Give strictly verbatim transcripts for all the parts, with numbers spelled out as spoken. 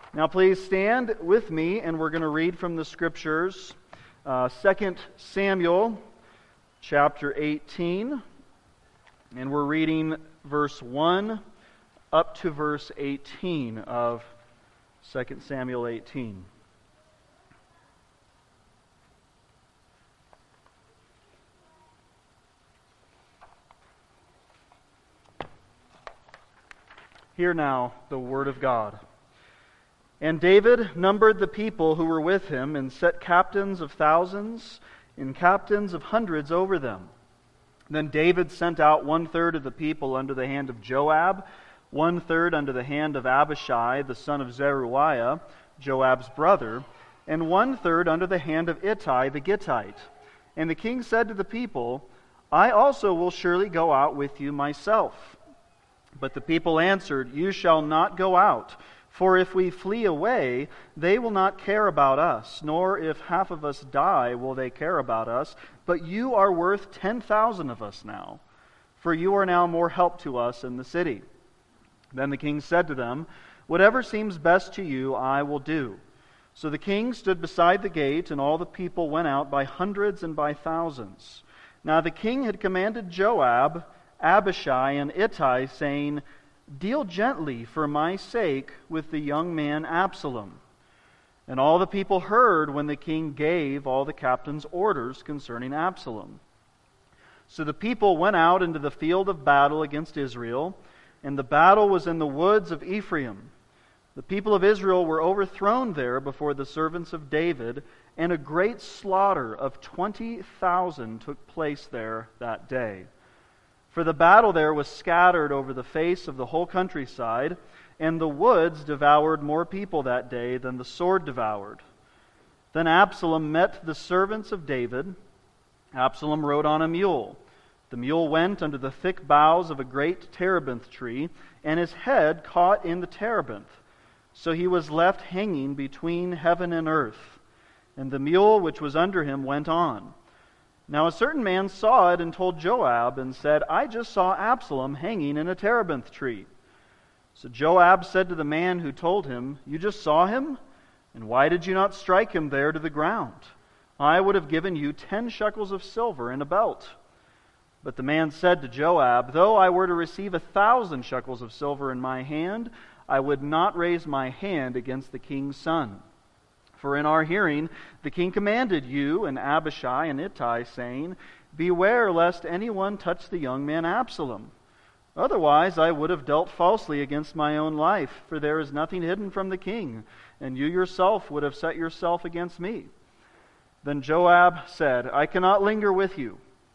Now please stand with me, and we're going to read from the Scriptures, uh, Second Samuel chapter eighteen, and we're reading verse one up to verse eighteen of Second Samuel eighteen. Hear now the word of God. And David numbered the people who were with him, and set captains of thousands and captains of hundreds over them. Then David sent out one-third of the people under the hand of Joab, one-third under the hand of Abishai, the son of Zeruiah, Joab's brother, and one-third under the hand of Ittai the Gittite. And the king said to the people, I also will surely go out with you myself. But the people answered, You shall not go out. For if we flee away, they will not care about us, nor if half of us die will they care about us. But you are worth ten thousand of us now, for you are now more help to us in the city. Then the king said to them, Whatever seems best to you, I will do. So the king stood beside the gate, and all the people went out by hundreds and by thousands. Now the king had commanded Joab, Abishai, and Ittai, saying, Deal gently for my sake with the young man Absalom. And all the people heard when the king gave all the captains orders concerning Absalom. So the people went out into the field of battle against Israel, and the battle was in the woods of Ephraim. The people of Israel were overthrown there before the servants of David, and a great slaughter of twenty thousand took place there that day. For the battle there was scattered over the face of the whole countryside, and the woods devoured more people that day than the sword devoured. Then Absalom met the servants of David. Absalom rode on a mule. The mule went under the thick boughs of a great terebinth tree, and his head caught in the terebinth. So he was left hanging between heaven and earth, and the mule which was under him went on. Now a certain man saw it and told Joab and said, I just saw Absalom hanging in a terebinth tree. So Joab said to the man who told him, You just saw him? And why did you not strike him there to the ground? I would have given you ten shekels of silver and a belt. But the man said to Joab, Though I were to receive a thousand shekels of silver in my hand, I would not raise my hand against the king's son. For in our hearing the king commanded you and Abishai and Ittai, saying, Beware lest anyone touch the young man Absalom. Otherwise I would have dealt falsely against my own life, for there is nothing hidden from the king, and you yourself would have set yourself against me. Then Joab said, I cannot linger with you.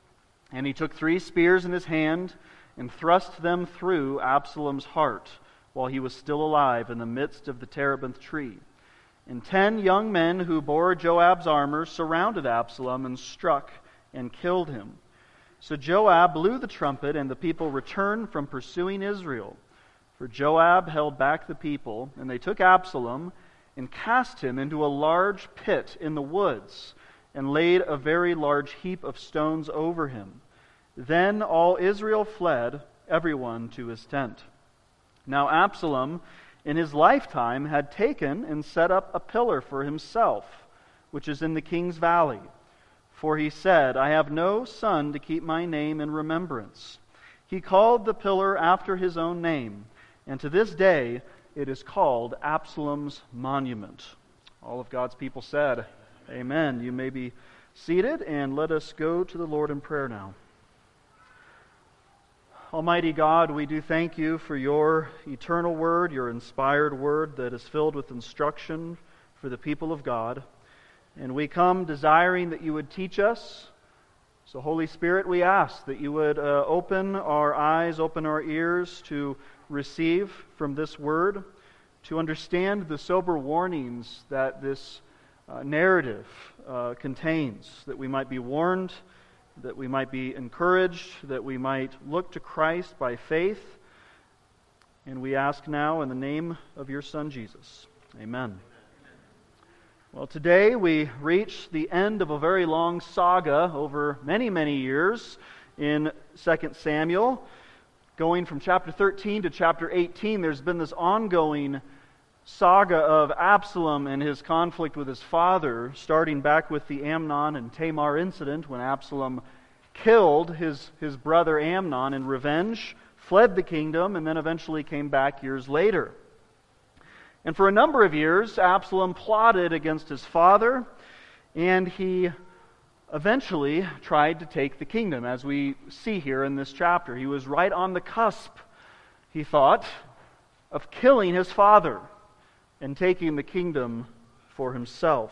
And he took three spears in his hand and thrust them through Absalom's heart, while he was still alive in the midst of the terebinth tree. And ten young men who bore Joab's armor surrounded Absalom and struck and killed him. So Joab blew the trumpet, and the people returned from pursuing Israel. For Joab held back the people, and they took Absalom and cast him into a large pit in the woods, and laid a very large heap of stones over him. Then all Israel fled, everyone to his tent. Now Absalom, in his lifetime, had taken and set up a pillar for himself, which is in the king's valley. For he said, I have no son to keep my name in remembrance. He called the pillar after his own name, and to this day it is called Absalom's monument. All of God's people said, Amen. You may be seated, and let us go to the Lord in prayer now. Almighty God, we do thank you for your eternal word, your inspired word that is filled with instruction for the people of God. And we come desiring that you would teach us. So Holy Spirit, we ask that you would uh, open our eyes, open our ears to receive from this word, to understand the sober warnings that this uh, narrative uh, contains, that we might be warned, that we might be encouraged, that we might look to Christ by faith. And we ask now in the name of your Son, Jesus. Amen. Well, today we reach the end of a very long saga over many, many years in Second Samuel. Going from chapter thirteen to chapter eighteen, there's been this ongoing saga of Absalom and his conflict with his father, starting back with the Amnon and Tamar incident when Absalom killed his, his brother Amnon in revenge, fled the kingdom, and then eventually came back years later. And for a number of years, Absalom plotted against his father, and he eventually tried to take the kingdom, as we see here in this chapter. He was right on the cusp, he thought, of killing his father and taking the kingdom for himself.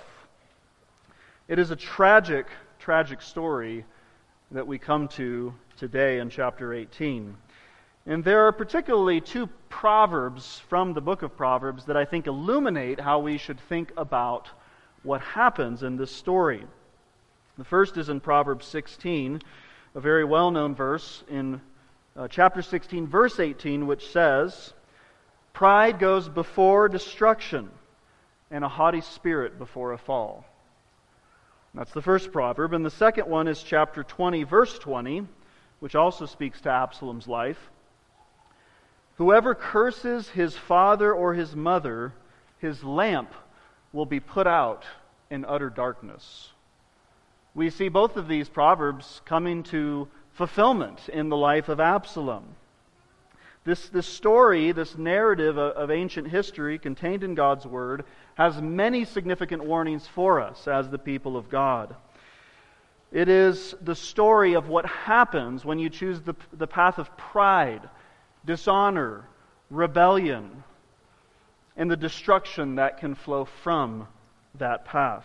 It is a tragic, tragic story that we come to today in chapter eighteen. And there are particularly two proverbs from the book of Proverbs that I think illuminate how we should think about what happens in this story. The first is in Proverbs sixteen, a very well-known verse in uh, chapter sixteen, verse eighteen, which says, "Pride goes before destruction, and a haughty spirit before a fall." That's the first proverb. And the second one is chapter twenty, verse twenty, which also speaks to Absalom's life. "Whoever curses his father or his mother, his lamp will be put out in utter darkness." We see both of these proverbs coming to fulfillment in the life of Absalom. This, this story, this narrative of, of ancient history contained in God's Word, has many significant warnings for us as the people of God. It is the story of what happens when you choose the, the path of pride, dishonor, rebellion, and the destruction that can flow from that path.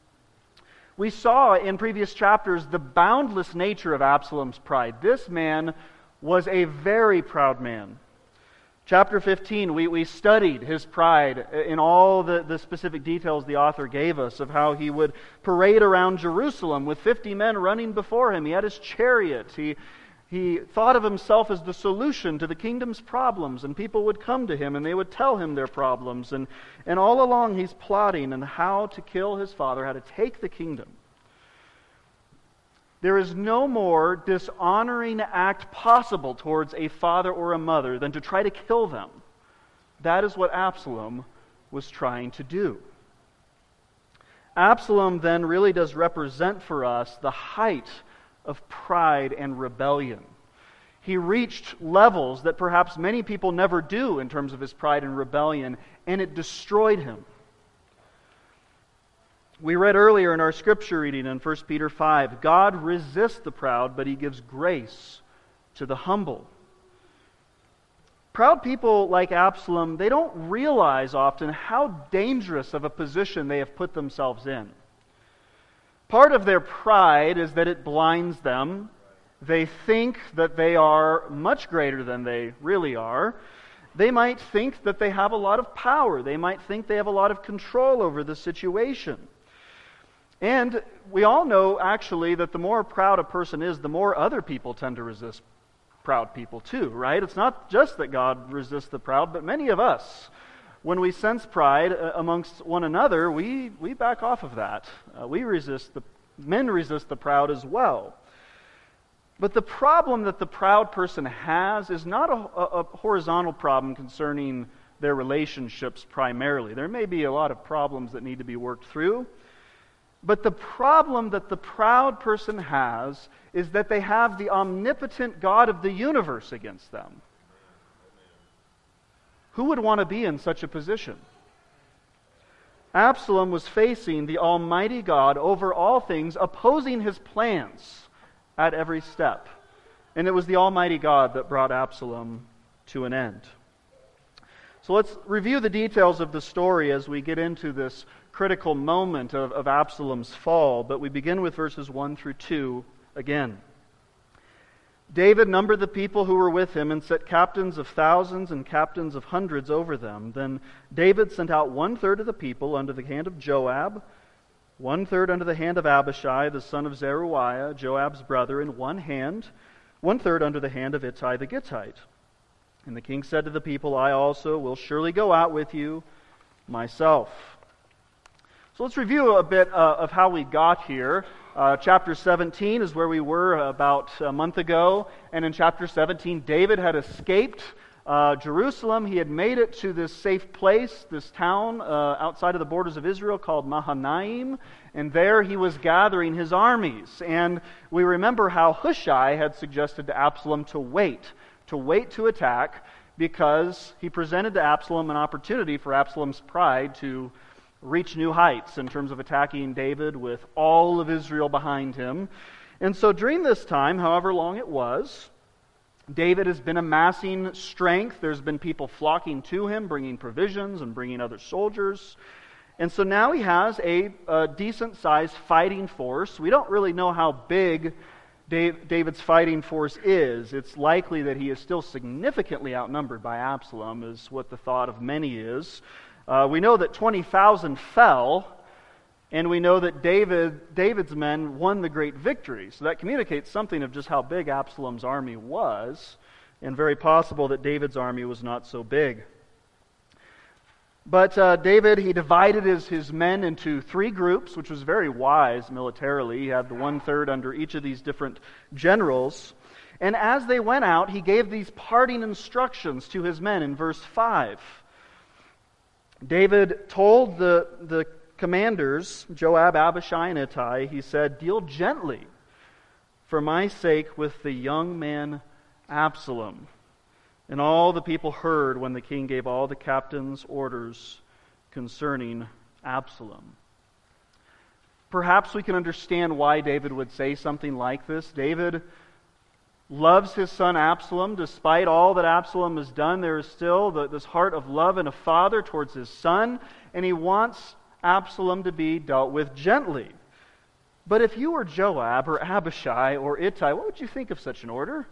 We saw in previous chapters the boundless nature of Absalom's pride. This man was a very proud man. Chapter fifteen, we, we studied his pride in all the, the specific details the author gave us of how he would parade around Jerusalem with fifty men running before him. He had his chariot. He, he thought of himself as the solution to the kingdom's problems, and people would come to him and they would tell him their problems. And, and all along he's plotting on how to kill his father, how to take the kingdom. There is no more dishonoring act possible towards a father or a mother than to try to kill them. That is what Absalom was trying to do. Absalom then really does represent for us the height of pride and rebellion. He reached levels that perhaps many people never do in terms of his pride and rebellion, and it destroyed him. We read earlier in our scripture reading in First Peter five, God resists the proud, but He gives grace to the humble. Proud people like Absalom, they don't realize often how dangerous of a position they have put themselves in. Part of their pride is that it blinds them. They think that they are much greater than they really are. They might think that they have a lot of power. They might think they have a lot of control over the situation. And we all know, actually, that the more proud a person is, the more other people tend to resist proud people too, right? It's not just that God resists the proud, but many of us, when we sense pride amongst one another, we, we back off of that. Uh, we resist, the men resist the proud as well. But the problem that the proud person has is not a, a, a horizontal problem concerning their relationships primarily. There may be a lot of problems that need to be worked through. But the problem that the proud person has is that they have the omnipotent God of the universe against them. Who would want to be in such a position? Absalom was facing the Almighty God over all things, opposing his plans at every step. And it was the Almighty God that brought Absalom to an end. So let's review the details of the story as we get into this critical moment of, of Absalom's fall, but we begin with verses one through two again. David numbered the people who were with him and set captains of thousands and captains of hundreds over them. Then David sent out one-third of the people under the hand of Joab, one-third under the hand of Abishai, the son of Zeruiah, Joab's brother, in one hand, one-third under the hand of Ittai the Gittite. And the king said to the people, I also will surely go out with you myself. So let's review a bit uh, of how we got here. Uh, chapter seventeen is where we were about a month ago. And in chapter seventeen, David had escaped uh, uh, Jerusalem. He had made it to this safe place, this town uh, outside of the borders of Israel called Mahanaim, and there he was gathering his armies. And we remember how Hushai had suggested to Absalom to wait, to wait to attack, because he presented to Absalom an opportunity for Absalom's pride to reach new heights in terms of attacking David with all of Israel behind him. And so during this time, however long it was, David has been amassing strength. There's been people flocking to him, bringing provisions and bringing other soldiers. And so now he has a, a decent-sized fighting force. We don't really know how big Dave, David's fighting force is. It's likely that he is still significantly outnumbered by Absalom, is what the thought of many is. Uh, we know that twenty thousand fell, and we know that David, David's men won the great victory. So that communicates something of just how big Absalom's army was, and very possible that David's army was not so big. But uh, David, he divided his, his men into three groups, which was very wise militarily. He had the one-third under each of these different generals. And as they went out, he gave these parting instructions to his men in verse five. David told the, the commanders, Joab, Abishai, and Ittai, he said, "Deal gently for my sake with the young man Absalom." And all the people heard when the king gave all the captains orders concerning Absalom. Perhaps we can understand why David would say something like this. David loves his son Absalom. Despite all that Absalom has done, there is still the, this heart of love in a father towards his son, and he wants Absalom to be dealt with gently. But if you were Joab or Abishai or Ittai, what would you think of such an order?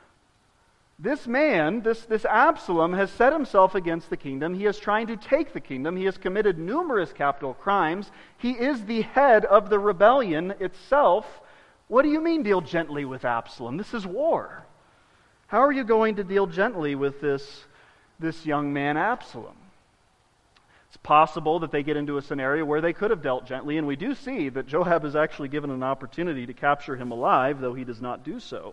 This man, this, this Absalom, has set himself against the kingdom. He is trying to take the kingdom. He has committed numerous capital crimes. He is the head of the rebellion itself. What do you mean, deal gently with Absalom? This is war. How are you going to deal gently with this, this young man Absalom? It's possible that they get into a scenario where they could have dealt gently, and we do see that Joab is actually given an opportunity to capture him alive, though he does not do so.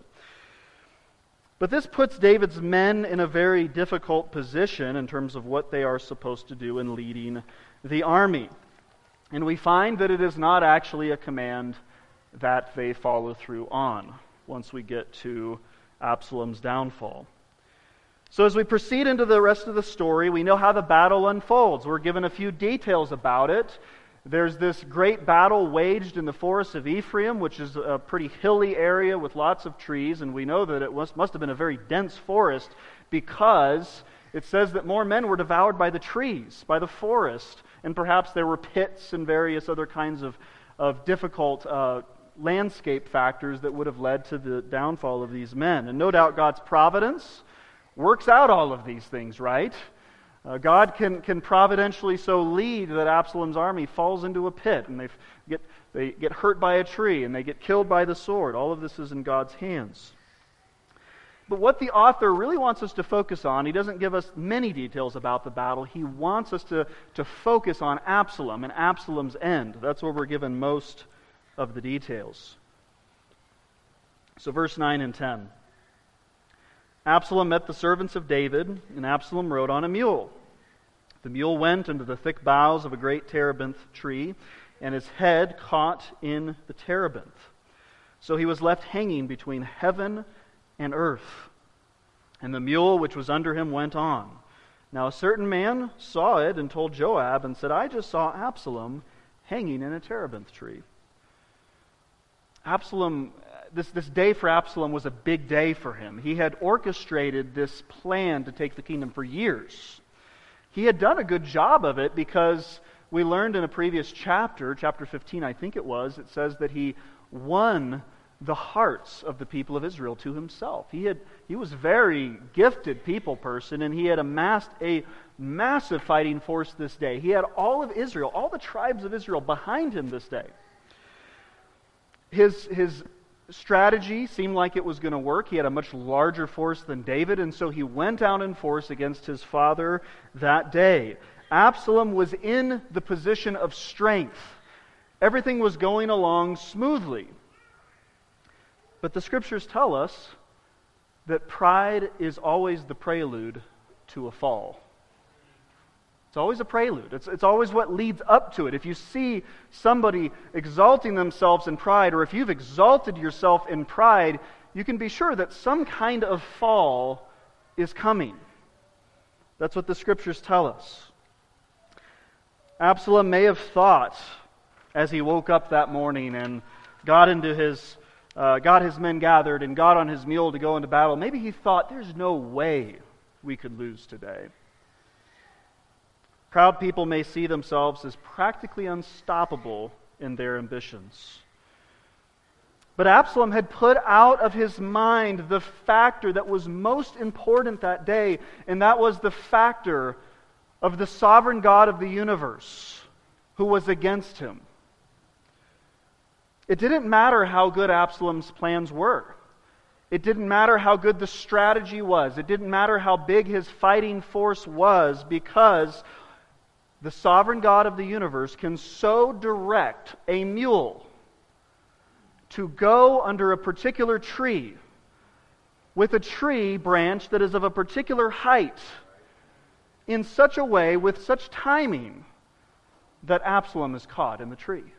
But this puts David's men in a very difficult position in terms of what they are supposed to do in leading the army. And we find that it is not actually a command that they follow through on once we get to Absalom's downfall. So as we proceed into the rest of the story, we know how the battle unfolds. We're given a few details about it. There's this great battle waged in the forest of Ephraim, which is a pretty hilly area with lots of trees, and we know that it was, must have been a very dense forest because it says that more men were devoured by the trees, by the forest, and perhaps there were pits and various other kinds of, of difficult uh, landscape factors that would have led to the downfall of these men. And no doubt God's providence works out all of these things, right? Uh, God can, can providentially so lead that Absalom's army falls into a pit, and they get, they get hurt by a tree, and they get killed by the sword. All of this is in God's hands. But what the author really wants us to focus on, he doesn't give us many details about the battle. He wants us to, to focus on Absalom and Absalom's end. That's where we're given most of the details. So verse nine and ten. Absalom met the servants of David, and Absalom rode on a mule. The mule went into the thick boughs of a great terebinth tree, and his head caught in the terebinth. So he was left hanging between heaven and earth. And the mule which was under him went on. Now a certain man saw it and told Joab and said, "I just saw Absalom hanging in a terebinth tree." Absalom, this, this day for Absalom was a big day for him. He had orchestrated this plan to take the kingdom for years. He had done a good job of it because we learned in a previous chapter, chapter fifteen I think it was, it says that he won the hearts of the people of Israel to himself. He had he was a very gifted people person, and he had amassed a massive fighting force this day. He had all of Israel, all the tribes of Israel behind him this day. His his strategy seemed like it was going to work. He had a much larger force than David, and so he went out in force against his father that day. Absalom was in the position of strength. Everything was going along smoothly. But the Scriptures tell us that pride is always the prelude to a fall. It's always a prelude. It's, it's always what leads up to it. If you see somebody exalting themselves in pride, or if you've exalted yourself in pride, you can be sure that some kind of fall is coming. That's what the Scriptures tell us. Absalom may have thought, as he woke up that morning and got into his, uh, got his men gathered and got on his mule to go into battle, maybe he thought, there's no way we could lose today. Proud people may see themselves as practically unstoppable in their ambitions. But Absalom had put out of his mind the factor that was most important that day, and that was the factor of the sovereign God of the universe who was against him. It didn't matter how good Absalom's plans were. It didn't matter how good the strategy was. It didn't matter how big his fighting force was, because the sovereign God of the universe can so direct a mule to go under a particular tree with a tree branch that is of a particular height in such a way, with such timing, that Absalom is caught in the tree.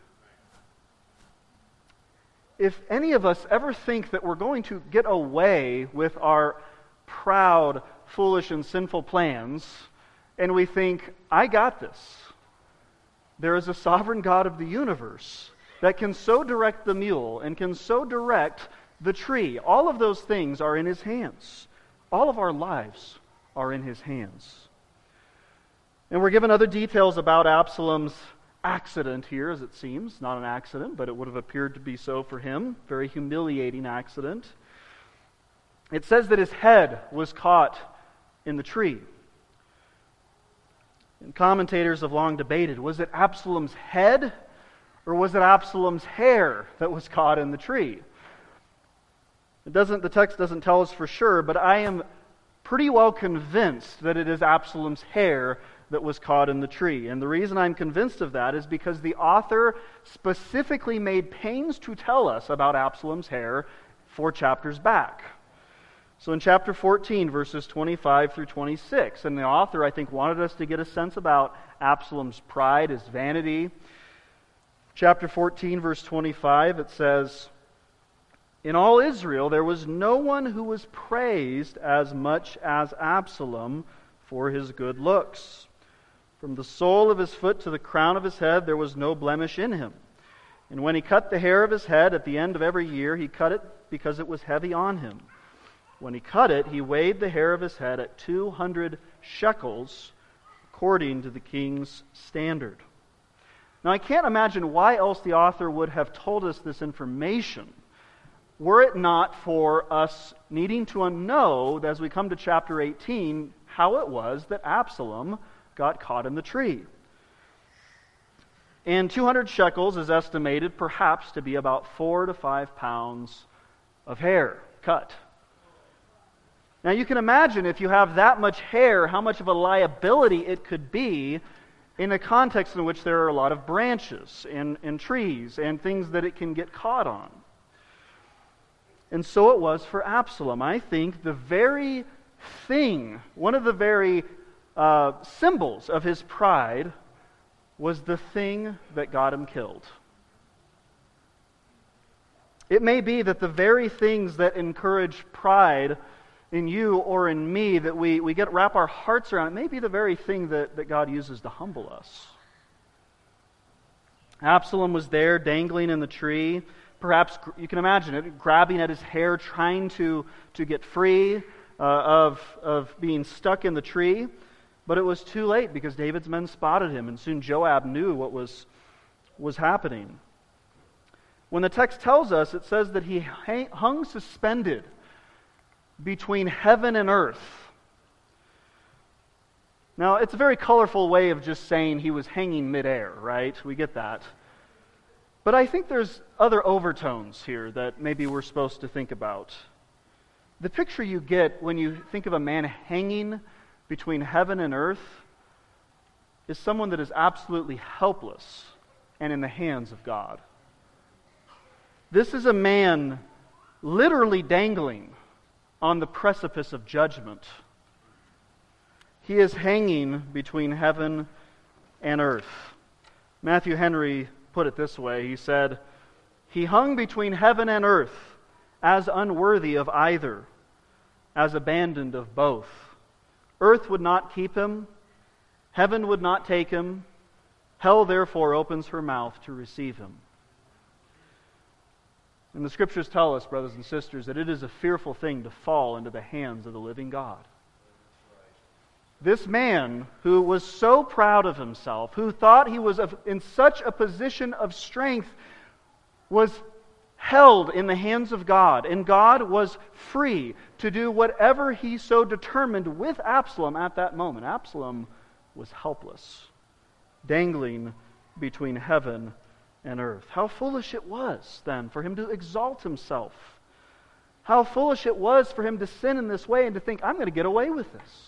If any of us ever think that we're going to get away with our proud, foolish, and sinful plans, and we think, I got this, there is a sovereign God of the universe that can so direct the mule and can so direct the tree. All of those things are in His hands. All of our lives are in His hands. And we're given other details about Absalom's accident here, as it seems. Not an accident, but it would have appeared to be so for him. Very humiliating accident. It says that his head was caught in the tree. And commentators have long debated, was it Absalom's head or was it Absalom's hair that was caught in the tree? It doesn't, the text doesn't tell us for sure, but I am pretty well convinced that it is Absalom's hair that was caught in the tree. And the reason I'm convinced of that is because the author specifically made pains to tell us about Absalom's hair four chapters back. So in chapter fourteen, verses twenty-five through twenty-six, and the author, I think, wanted us to get a sense about Absalom's pride, his vanity. Chapter fourteen, verse twenty-five, it says, "In all Israel there was no one who was praised as much as Absalom for his good looks. From the sole of his foot to the crown of his head there was no blemish in him. And when he cut the hair of his head at the end of every year, he cut it because it was heavy on him. When he cut it, he weighed the hair of his head at two hundred shekels, according to the king's standard." Now, I can't imagine why else the author would have told us this information, were it not for us needing to know, as we come to chapter eighteen, how it was that Absalom got caught in the tree. And two hundred shekels is estimated perhaps to be about four to five pounds of hair cut. Now you can imagine, if you have that much hair, how much of a liability it could be in a context in which there are a lot of branches and, and trees and things that it can get caught on. And so it was for Absalom. I think the very thing, one of the very uh, symbols of his pride was the thing that got him killed. It may be that the very things that encourage pride in you or in me, that we, we get wrap our hearts around, it may be the very thing that, that God uses to humble us. Absalom was there dangling in the tree. Perhaps you can imagine it, grabbing at his hair, trying to, to get free uh, of, of being stuck in the tree. But it was too late, because David's men spotted him, and soon Joab knew what was, was happening. When the text tells us, it says that he hung suspended between heaven and earth. Now, it's a very colorful way of just saying he was hanging midair, right? We get that. But I think there's other overtones here that maybe we're supposed to think about. The picture you get when you think of a man hanging between heaven and earth is someone that is absolutely helpless and in the hands of God. This is a man literally dangling on the precipice of judgment. He is hanging between heaven and earth. Matthew Henry put it this way. He said, "He hung between heaven and earth, as unworthy of either, as abandoned of both. Earth would not keep him, heaven would not take him, hell therefore opens her mouth to receive him." And the Scriptures tell us, brothers and sisters, that it is a fearful thing to fall into the hands of the living God. This man who was so proud of himself, who thought he was in such a position of strength, was held in the hands of God, and God was free to do whatever He so determined with Absalom at that moment. Absalom was helpless, dangling between heaven and earth. How foolish it was, then, for him to exalt himself. How foolish it was for him to sin in this way and to think, I'm going to get away with this.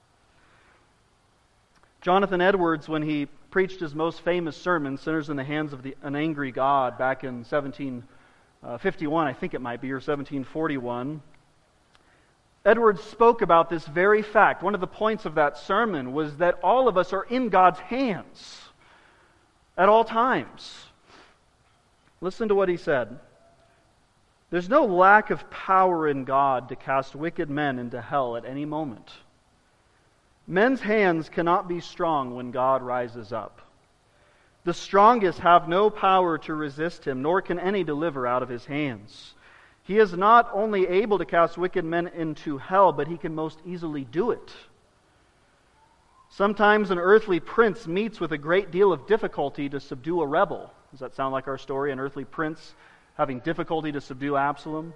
Jonathan Edwards, when he preached his most famous sermon, Sinners in the Hands of the, an Angry God, back in seventeen fifty-one, I think it might be, or seventeen forty-one, Edwards spoke about this very fact. One of the points of that sermon was that all of us are in God's hands at all times. Listen to what he said. "There's no lack of power in God to cast wicked men into hell at any moment. Men's hands cannot be strong when God rises up. The strongest have no power to resist Him, nor can any deliver out of His hands. He is not only able to cast wicked men into hell, but He can most easily do it. Sometimes an earthly prince meets with a great deal of difficulty to subdue a rebel." Does that sound like our story? An earthly prince having difficulty to subdue Absalom?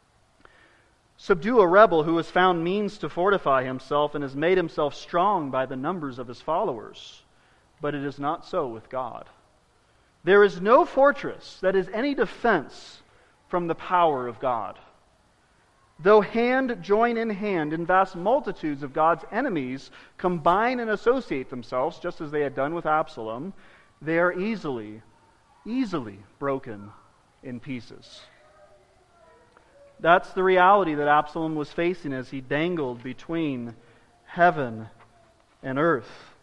"Subdue a rebel who has found means to fortify himself and has made himself strong by the numbers of his followers. But it is not so with God. There is no fortress that is any defense from the power of God. Though hand join in hand, and vast multitudes of God's enemies combine and associate themselves, just as they had done with Absalom, they are easily, easily broken in pieces." That's the reality that Absalom was facing as he dangled between heaven and earth.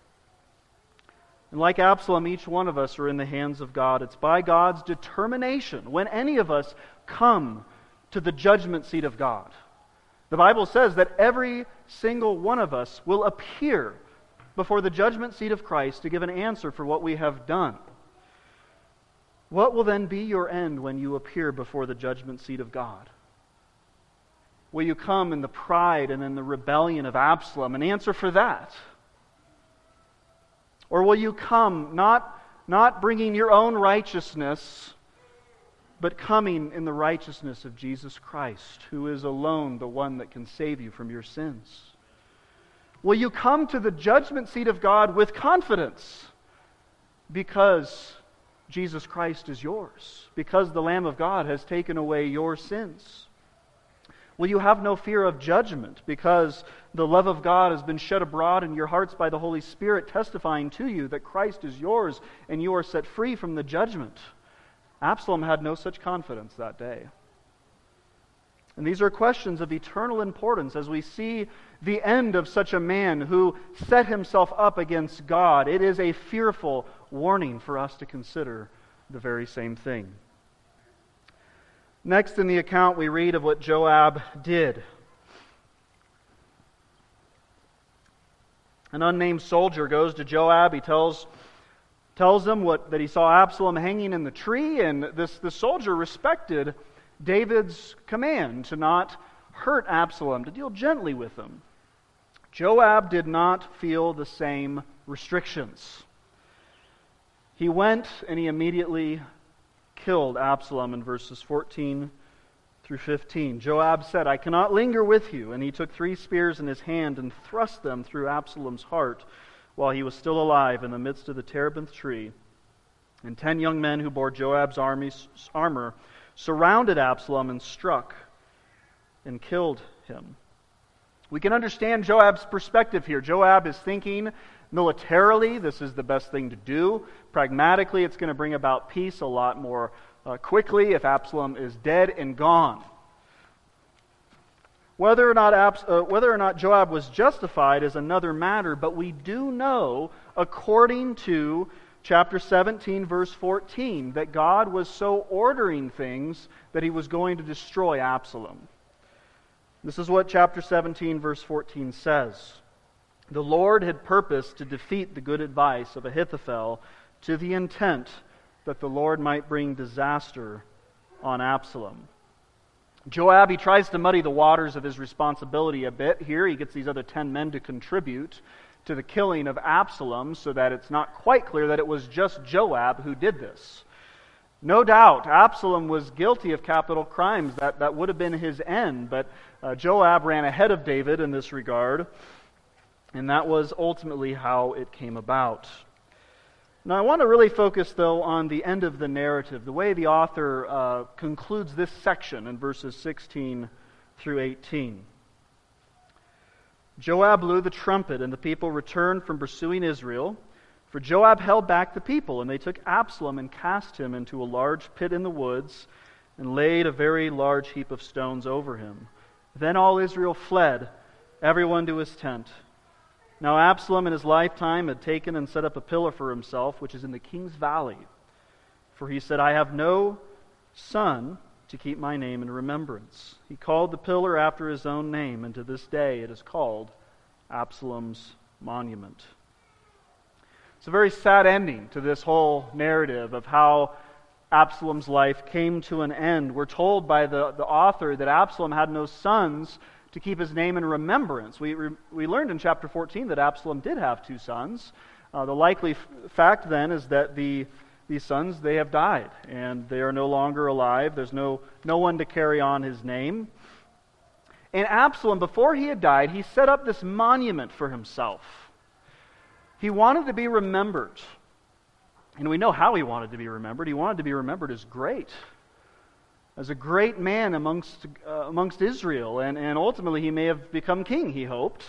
And like Absalom, each one of us are in the hands of God. It's by God's determination when any of us come to the judgment seat of God. The Bible says that every single one of us will appear before the judgment seat of Christ to give an answer for what we have done. What will then be your end when you appear before the judgment seat of God? Will you come in the pride and in the rebellion of Absalom and answer for that? Or will you come not, not bringing your own righteousness, but coming in the righteousness of Jesus Christ, who is alone the one that can save you from your sins? Will you come to the judgment seat of God with confidence because Jesus Christ is yours, because the Lamb of God has taken away your sins? Will you have no fear of judgment because the love of God has been shed abroad in your hearts by the Holy Spirit, testifying to you that Christ is yours and you are set free from the judgment? Absalom had no such confidence that day. And these are questions of eternal importance as we see the end of such a man who set himself up against God. It is a fearful warning for us to consider the very same thing. Next in the account, we read of what Joab did. An unnamed soldier goes to Joab. He tells, tells him what, that he saw Absalom hanging in the tree, and this, this soldier respected David's command to not hurt Absalom, to deal gently with him. Joab did not feel the same restrictions. He went and he immediately killed Absalom in verses fourteen through fifteen. Joab said, "I cannot linger with you." And he took three spears in his hand and thrust them through Absalom's heart while he was still alive in the midst of the terebinth tree. And ten young men who bore Joab's army's armor surrounded Absalom and struck and killed him. We can understand Joab's perspective here. Joab is thinking militarily, this is the best thing to do. Pragmatically, it's going to bring about peace a lot more uh, quickly if Absalom is dead and gone. Whether or not Abs- uh, whether or not Joab was justified is another matter, but we do know, according to chapter seventeen, verse fourteen, that God was so ordering things that he was going to destroy Absalom. This is what chapter seventeen, verse fourteen says. The Lord had purposed to defeat the good advice of Ahithophel to the intent that the Lord might bring disaster on Absalom. Joab, he tries to muddy the waters of his responsibility a bit here. He gets these other ten men to contribute to the killing of Absalom so that it's not quite clear that it was just Joab who did this. No doubt, Absalom was guilty of capital crimes. That, that would have been his end, but uh, Joab ran ahead of David in this regard, and that was ultimately how it came about. Now, I want to really focus, though, on the end of the narrative, the way the author uh, concludes this section in verses sixteen through eighteen. Joab blew the trumpet, and the people returned from pursuing Israel. For Joab held back the people, and they took Absalom and cast him into a large pit in the woods, and laid a very large heap of stones over him. Then all Israel fled, everyone to his tent. Now Absalom in his lifetime had taken and set up a pillar for himself, which is in the king's valley. For he said, I have no son to keep my name in remembrance. He called the pillar after his own name, and to this day it is called Absalom's monument. It's a very sad ending to this whole narrative of how Absalom's life came to an end. We're told by the, the author that Absalom had no sons to keep his name in remembrance. We we learned in chapter fourteen that Absalom did have two sons. Uh, the likely f- fact then is that the these sons, they have died, and they are no longer alive. There's no, no one to carry on his name. And Absalom, before he had died, he set up this monument for himself. He wanted to be remembered. And we know how he wanted to be remembered. He wanted to be remembered as great. As a great man amongst uh, amongst Israel, and, and ultimately he may have become king, he hoped.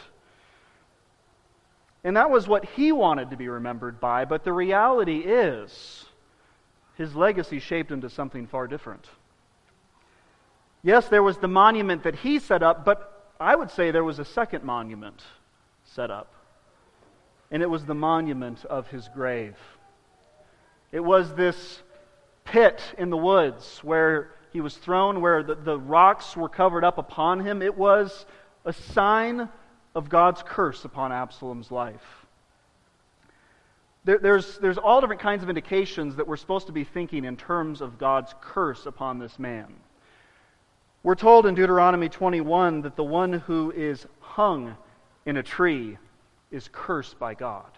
And that was what he wanted to be remembered by, but the reality is, his legacy shaped into something far different. Yes, there was the monument that he set up, but I would say there was a second monument set up. And it was the monument of his grave. It was this pit in the woods where he was thrown, where the, the rocks were covered up upon him. It was a sign of God's curse upon Absalom's life. There, there's, there's all different kinds of indications that we're supposed to be thinking in terms of God's curse upon this man. We're told in Deuteronomy twenty-one that the one who is hung in a tree is cursed by God.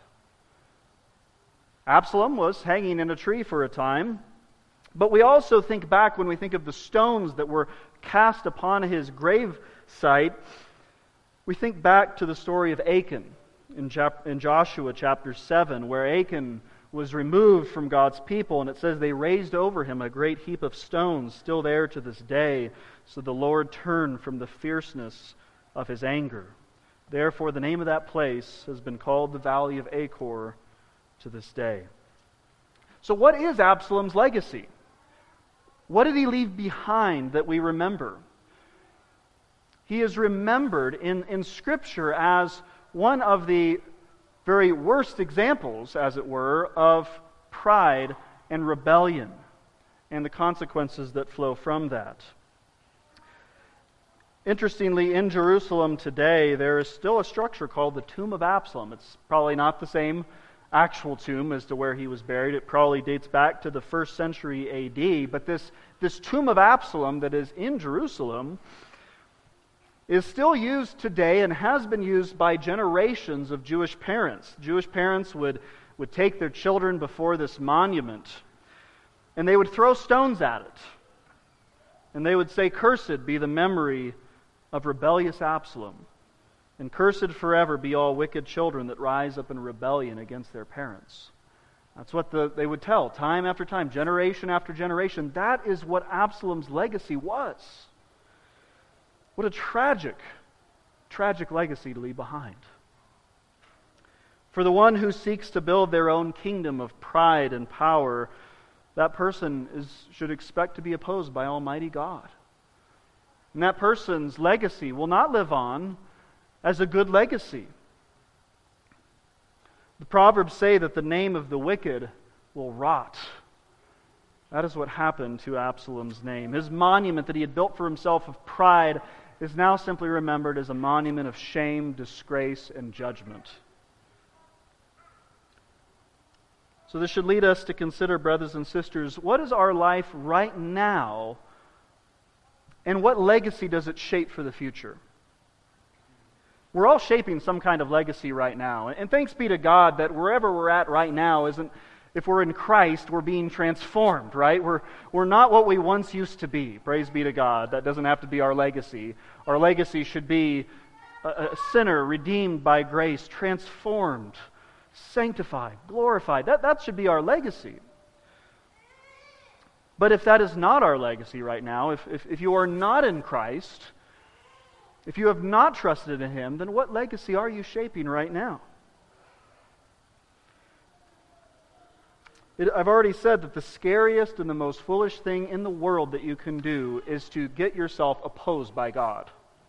Absalom was hanging in a tree for a time. But we also think back when we think of the stones that were cast upon his grave site, we think back to the story of Achan in, Jap- in Joshua chapter seven, where Achan was removed from God's people, and it says they raised over him a great heap of stones, still there to this day, so the Lord turned from the fierceness of his anger. Therefore, the name of that place has been called the Valley of Achor to this day. So what is Absalom's legacy? What did he leave behind that we remember? He is remembered in, in Scripture as one of the very worst examples, as it were, of pride and rebellion and the consequences that flow from that. Interestingly, in Jerusalem today, there is still a structure called the Tomb of Absalom. It's probably not the same actual tomb as to where he was buried. It probably dates back to the first century A D, but this, this tomb of Absalom that is in Jerusalem is still used today and has been used by generations of Jewish parents. Jewish parents would, would take their children before this monument, and they would throw stones at it. And they would say, "Cursed be the memory of rebellious Absalom, and cursed forever be all wicked children that rise up in rebellion against their parents." That's what the, they would tell time after time, generation after generation. That is what Absalom's legacy was. What a tragic, tragic legacy to leave behind. For the one who seeks to build their own kingdom of pride and power, that person is, should expect to be opposed by Almighty God. And that person's legacy will not live on as a good legacy. The Proverbs say that the name of the wicked will rot. That is what happened to Absalom's name. His monument that he had built for himself of pride is now simply remembered as a monument of shame, disgrace, and judgment. So this should lead us to consider, brothers and sisters, what is our life right now, and what legacy does it shape for the future? We're all shaping some kind of legacy right now. And thanks be to God that wherever we're at right now isn't, if we're in Christ, we're being transformed, right? We're, we're not what we once used to be. Praise be to God. That doesn't have to be our legacy. Our legacy should be a, a sinner redeemed by grace, transformed, sanctified, glorified. That, that should be our legacy. But if that is not our legacy right now, if, if, if you are not in Christ, if you have not trusted in Him, then what legacy are you shaping right now? It, I've already said that the scariest and the most foolish thing in the world that you can do is to get yourself opposed by God.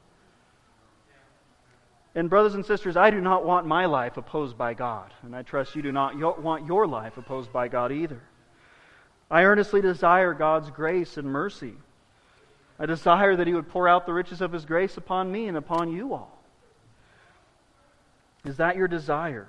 And brothers and sisters, I do not want my life opposed by God. And I trust you do not want your life opposed by God either. I earnestly desire God's grace and mercy. I desire that He would pour out the riches of His grace upon me and upon you all. Is that your desire?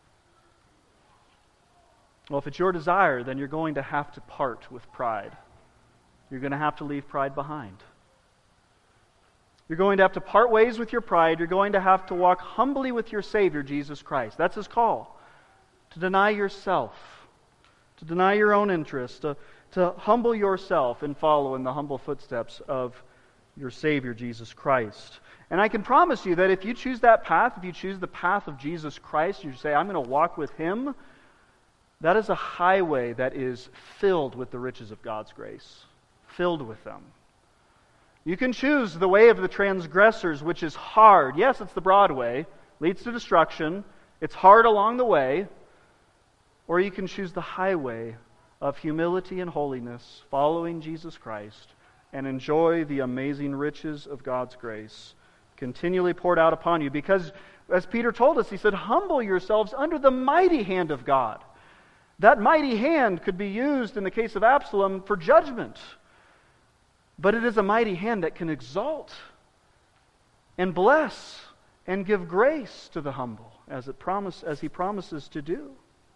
Well, if it's your desire, then you're going to have to part with pride. You're going to have to leave pride behind. You're going to have to part ways with your pride. You're going to have to walk humbly with your Savior, Jesus Christ. That's His call. To deny yourself. To deny your own interests. To To humble yourself and follow in the humble footsteps of your Savior, Jesus Christ. And I can promise you that if you choose that path, if you choose the path of Jesus Christ, you say, I'm going to walk with Him, that is a highway that is filled with the riches of God's grace. Filled with them. You can choose the way of the transgressors, which is hard. Yes, it's the broad way, leads to destruction. It's hard along the way. Or you can choose the highway of humility and holiness, following Jesus Christ, and enjoy the amazing riches of God's grace, continually poured out upon you. Because, as Peter told us, he said, humble yourselves under the mighty hand of God. That mighty hand could be used, in the case of Absalom, for judgment. But it is a mighty hand that can exalt and bless and give grace to the humble, as it promise, as he promises to do.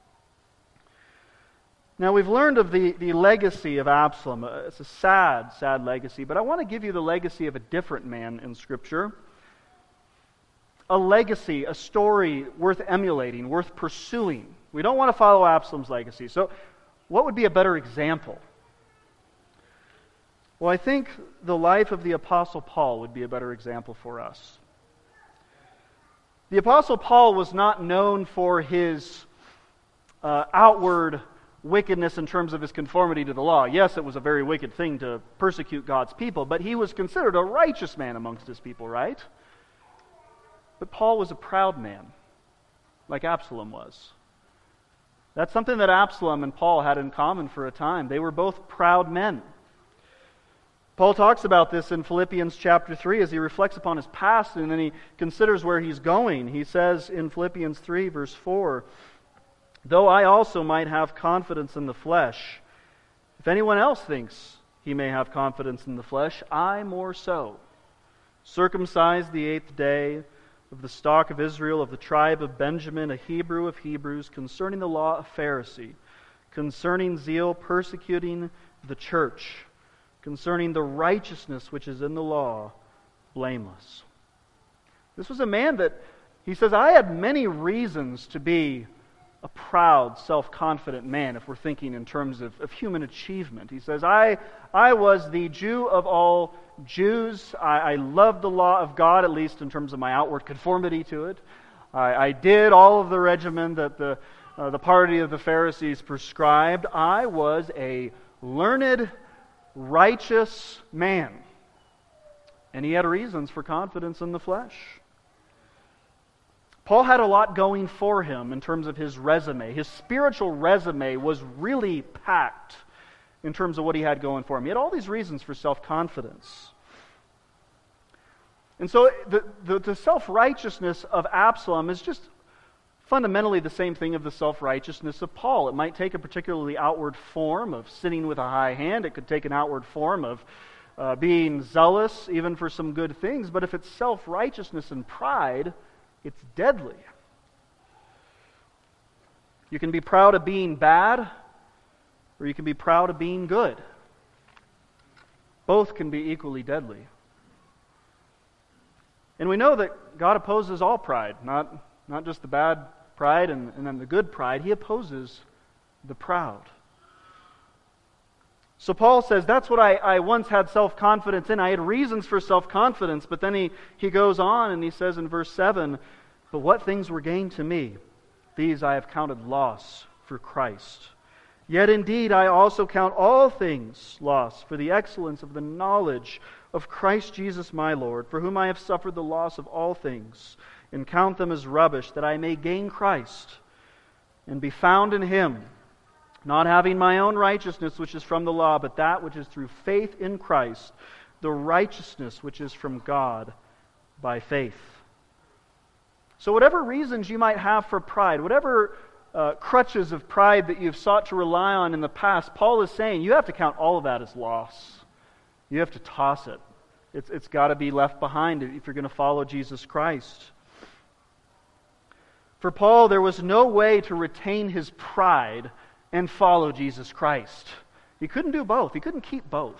Now, we've learned of the, the legacy of Absalom. It's a sad, sad legacy, but I want to give you the legacy of a different man in Scripture. A legacy, a story worth emulating, worth pursuing. We don't want to follow Absalom's legacy. So, what would be a better example? Well, I think the life of the Apostle Paul would be a better example for us. The Apostle Paul was not known for his uh, outward wickedness in terms of his conformity to the law. Yes, it was a very wicked thing to persecute God's people, but he was considered a righteous man amongst his people, right? But Paul was a proud man, like Absalom was. That's something that Absalom and Paul had in common for a time. They were both proud men. Paul talks about this in Philippians chapter three as he reflects upon his past and then he considers where he's going. He says in Philippians three, verse four, though I also might have confidence in the flesh, if anyone else thinks he may have confidence in the flesh, I more so. Circumcised the eighth day, of the stock of Israel, of the tribe of Benjamin, a Hebrew of Hebrews, concerning the law, a Pharisee, concerning zeal, persecuting the church, concerning the righteousness which is in the law, blameless. This was a man that, he says, I had many reasons to be a proud, self-confident man, if we're thinking in terms of, of human achievement. He says, I, I was the Jew of all Jews. I, I loved the law of God, at least in terms of my outward conformity to it. I, I did all of the regimen that the, uh, the party of the Pharisees prescribed. I was a learned, righteous man. And he had reasons for confidence in the flesh. Paul had a lot going for him in terms of his resume. His spiritual resume was really packed in terms of what he had going for him. He had all these reasons for self-confidence. And so the, the, the self-righteousness of Absalom is just fundamentally the same thing of the self-righteousness of Paul. It might take a particularly outward form of sitting with a high hand. It could take an outward form of uh, being zealous even for some good things. But if it's self-righteousness and pride, it's deadly. You can be proud of being bad, or you can be proud of being good. Both can be equally deadly. And we know that God opposes all pride, not, not just the bad pride and, and then the good pride. He opposes the proud. So Paul says, that's what I, I once had self-confidence in. I had reasons for self-confidence, but then he, he goes on and he says in verse seven, but what things were gained to me, these I have counted loss for Christ. Yet indeed I also count all things loss for the excellence of the knowledge of Christ Jesus my Lord, for whom I have suffered the loss of all things, and count them as rubbish, that I may gain Christ, and be found in Him, not having my own righteousness which is from the law, but that which is through faith in Christ, the righteousness which is from God by faith. So whatever reasons you might have for pride, whatever uh, crutches of pride that you've sought to rely on in the past, Paul is saying you have to count all of that as loss. You have to toss it. It's, it's got to be left behind if you're going to follow Jesus Christ. For Paul, there was no way to retain his pride and follow Jesus Christ. He couldn't do both. He couldn't keep both.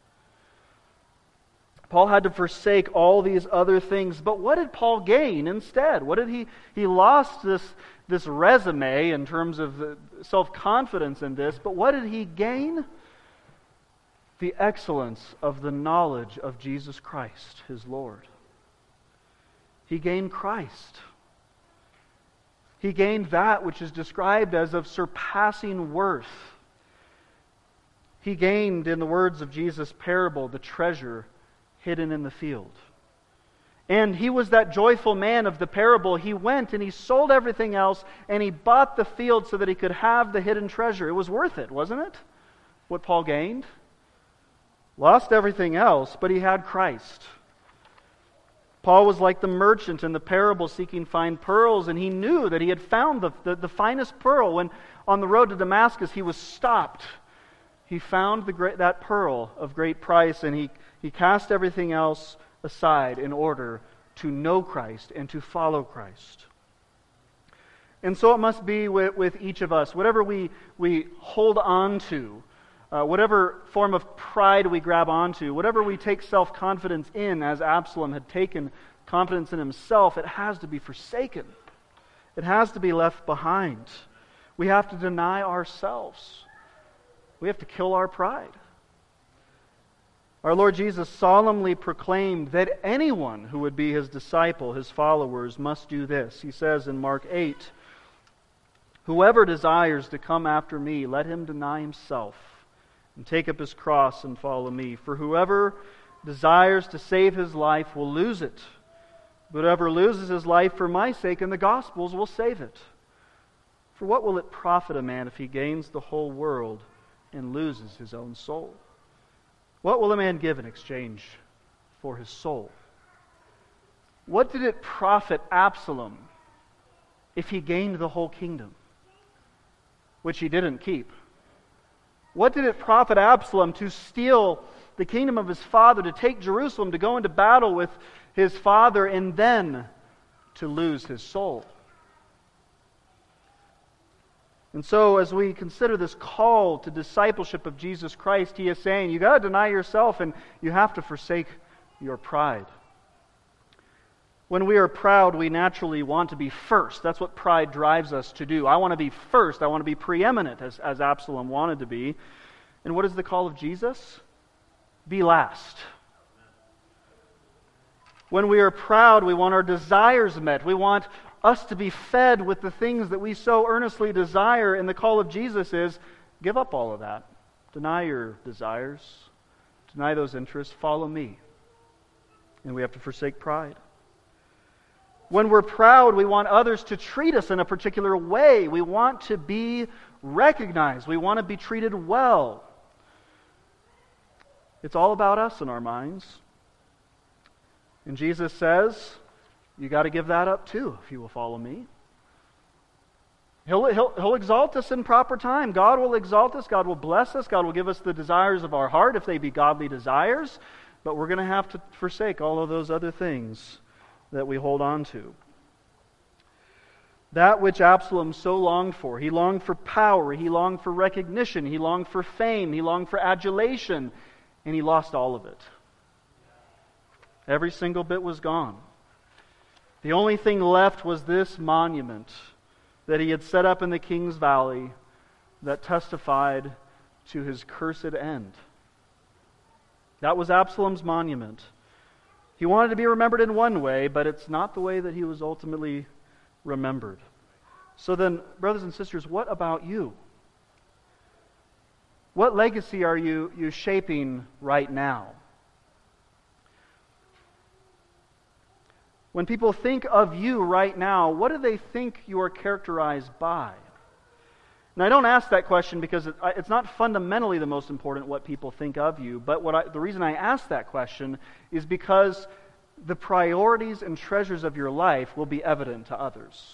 Paul had to forsake all these other things. But what did Paul gain instead? What did he... He lost this, this resume in terms of self-confidence in this, but what did he gain? The excellence of the knowledge of Jesus Christ, his Lord. He gained Christ. He gained that which is described as of surpassing worth. He gained, in the words of Jesus' parable, the treasure hidden in the field. And he was that joyful man of the parable. He went and he sold everything else and he bought the field so that he could have the hidden treasure. It was worth it, wasn't it? What Paul gained. Lost everything else, but he had Christ. Paul was like the merchant in the parable seeking fine pearls, and he knew that he had found the, the, the finest pearl. When on the road to Damascus he was stopped, he found the great, that pearl of great price, and he, he cast everything else aside in order to know Christ and to follow Christ. And so it must be with, with each of us. Whatever we, we hold on to, Uh, whatever form of pride we grab onto, whatever we take self-confidence in, as Absalom had taken confidence in himself, it has to be forsaken. It has to be left behind. We have to deny ourselves. We have to kill our pride. Our Lord Jesus solemnly proclaimed that anyone who would be His disciple, His followers, must do this. He says in Mark eight, "Whoever desires to come after me, let him deny himself, and take up his cross and follow me. For whoever desires to save his life will lose it. But whoever loses his life for my sake and the gospel's will save it. For what will it profit a man if he gains the whole world and loses his own soul? What will a man give in exchange for his soul?" What did it profit Absalom if he gained the whole kingdom, which he didn't keep? What did it profit Absalom to steal the kingdom of his father, to take Jerusalem, to go into battle with his father, and then to lose his soul? And so as we consider this call to discipleship of Jesus Christ, he is saying, you got to deny yourself and you have to forsake your pride. When we are proud, we naturally want to be first. That's what pride drives us to do. I want to be first. I want to be preeminent, as, as Absalom wanted to be. And what is the call of Jesus? Be last. When we are proud, we want our desires met. We want us to be fed with the things that we so earnestly desire. And the call of Jesus is, give up all of that. Deny your desires. Deny those interests. Follow me. And we have to forsake pride. When we're proud, we want others to treat us in a particular way. We want to be recognized. We want to be treated well. It's all about us in our minds. And Jesus says, you got to give that up too if you will follow me. He'll, he'll, he'll exalt us in proper time. God will exalt us. God will bless us. God will give us the desires of our heart if they be godly desires. But we're going to have to forsake all of those other things that we hold on to. That which Absalom so longed for. He longed for power. He longed for recognition. He longed for fame. He longed for adulation. And he lost all of it. Every single bit was gone. The only thing left was this monument that he had set up in the King's Valley that testified to his cursed end. That was Absalom's monument. He wanted to be remembered in one way, but it's not the way that he was ultimately remembered. So then, brothers and sisters, what about you? What legacy are you, you shaping right now? When people think of you right now, what do they think you are characterized by? And I don't ask that question because it, it's not fundamentally the most important what people think of you, but what I, the reason I ask that question is because the priorities and treasures of your life will be evident to others.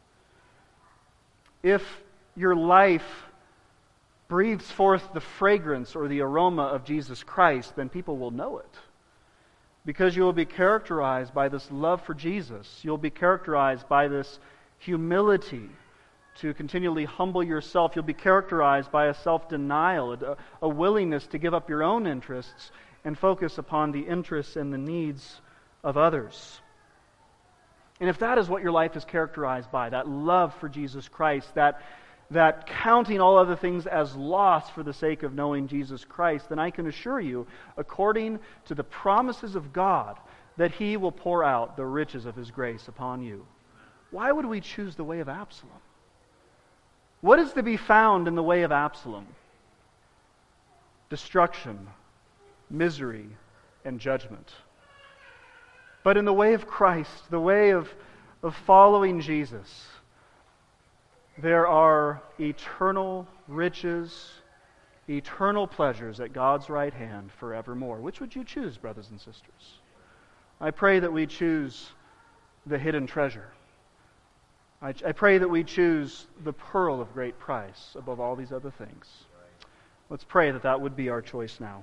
If your life breathes forth the fragrance or the aroma of Jesus Christ, then people will know it. Because you will be characterized by this love for Jesus. You'll be characterized by this humility to continually humble yourself. You'll be characterized by a self-denial, a, a willingness to give up your own interests and focus upon the interests and the needs of others. And if that is what your life is characterized by, that love for Jesus Christ, that that counting all other things as loss for the sake of knowing Jesus Christ, then I can assure you, according to the promises of God, that He will pour out the riches of His grace upon you. Why would we choose the way of Absalom? What is to be found in the way of Absalom? Destruction, misery, and judgment. But in the way of Christ, the way of, of following Jesus, there are eternal riches, eternal pleasures at God's right hand forevermore. Which would you choose, brothers and sisters? I pray that we choose the hidden treasure. I, I pray that we choose the pearl of great price above all these other things. Let's pray that that would be our choice now.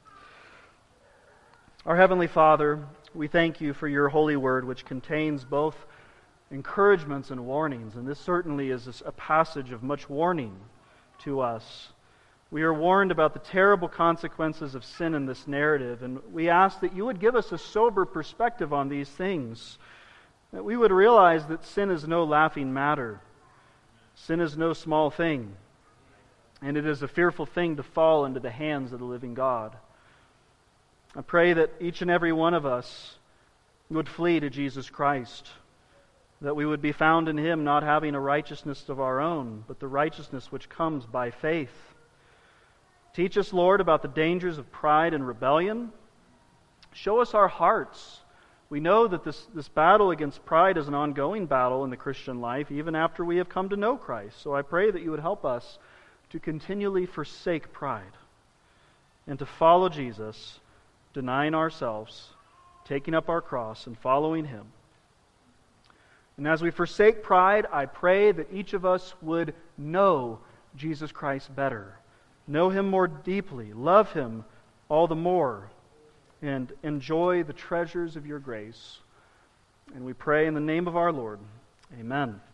Our Heavenly Father, we thank You for Your holy word, which contains both encouragements and warnings, and this certainly is a passage of much warning to us. We are warned about the terrible consequences of sin in this narrative, and we ask that You would give us a sober perspective on these things, that we would realize that sin is no laughing matter. Sin is no small thing, and it is a fearful thing to fall into the hands of the living God. I pray that each and every one of us would flee to Jesus Christ, that we would be found in Him, not having a righteousness of our own, but the righteousness which comes by faith. Teach us, Lord, about the dangers of pride and rebellion. Show us our hearts. We know that this, this battle against pride is an ongoing battle in the Christian life, even after we have come to know Christ. So I pray that You would help us to continually forsake pride and to follow Jesus, denying ourselves, taking up our cross, and following Him. And as we forsake pride, I pray that each of us would know Jesus Christ better, know Him more deeply, love Him all the more, and enjoy the treasures of Your grace. And we pray in the name of our Lord. Amen.